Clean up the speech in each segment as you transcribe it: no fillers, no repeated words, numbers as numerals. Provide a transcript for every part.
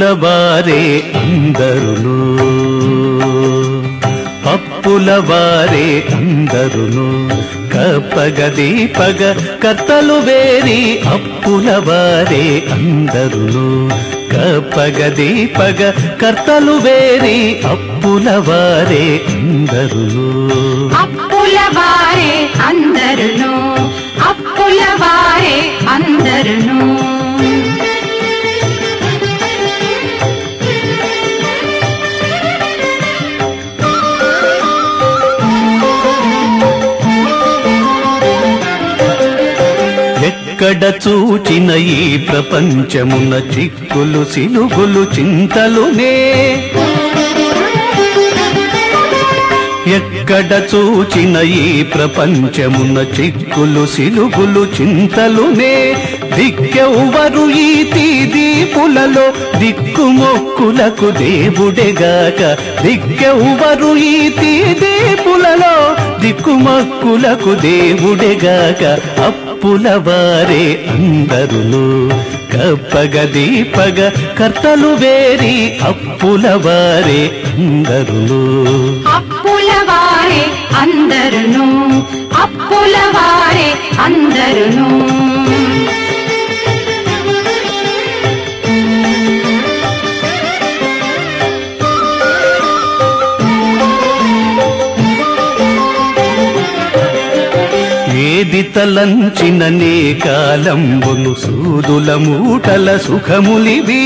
అప్పుల వారే అందరును అప్పుల వారే అందరును కప్పగ దీపగ కర్తలు వేరి అప్పుల వారే అందరును కప్పగ దీపగ కర్తలు వేరి అప్పుల వారే అందరును అప్పుల వారే అందరును అప్పుల వారే అందరును ఎక్కడ చూచిన ఈ ప్రపంచమున చిక్కులు సిలుగులు చింతలునే ఎక్కడ చూచిన ఈ ప్రపంచమున చిక్కులు సిలుగులు చింతలునే దిక్కెవ్వరు ఈ దీపులలో దిక్కుమొక్కులకు దేవుడెగాక దిక్కెవ్వరు ఈ దీపులలో దిక్కుమొక్కులకు దేవుడెగాక అప్పుల వారే అందరును కప్పగ దీపగ కర్తలు వేరి అప్పుల వారే అందరును అప్పుల వారే అందరును అప్పుల వారే అందరును ఏది తలంచిన నే కాలంబును సూదుల మూటల సుఖములివి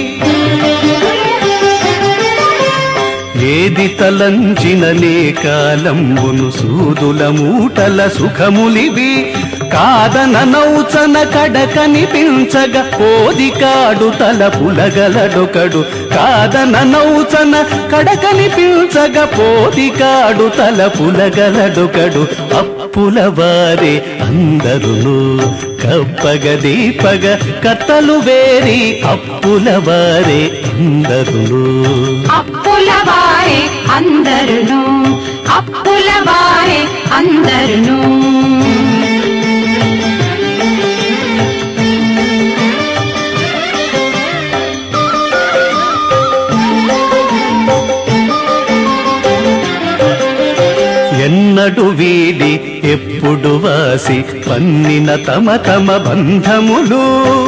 ఏది తలంచిన నే కాలంబును సూదుల మూటల సుఖములివి కాదన నౌచన కడకనిపించగ ఓది కాడు తలపులగలడొకడు కాదన నౌచన కడకనిపించగ పోది కాడు తలపులగలడొకడు అప్పుల వారే అందరును కప్పగ దీపగ కర్తలు వేరి అప్పుల వారే అందరును అప్పుల వారే అందరును అప్పుల వారే అందరును ఎన్నడు వీడి ఎప్పుడు వాసి పన్నిన తమ తమ బంధములు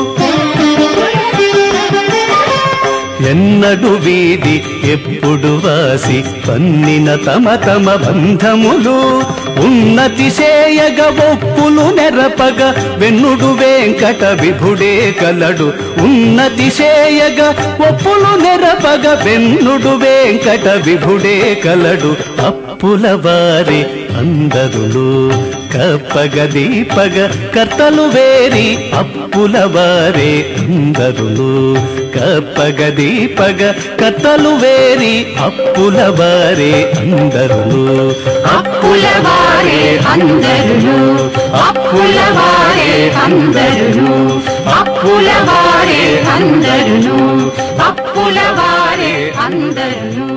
ఎన్నడు వీడి ఎప్పుడు వాసి పన్నిన తమ తమ బంధములు ఉన్నతి చేయగ ఒప్పులు నెరపగ వెన్నుడు వెంకట విభుడే కలడు ఉన్నతి చేయగ ఒప్పులు నెరపగ వెన్నుడు వెంకట విభుడే కలడు అప్పుల వారే అందరును కప్పగ దీపగ కర్తలు వేరి అప్పుల వారే అందరును కప్పగ దీపగ కర్తలు వేరి అప్పుల వారే అందరును అప్పుల వారే అందరును అప్పుల వారే అందరును అప్పుల వారే అందరును అప్పుల వారే అందరును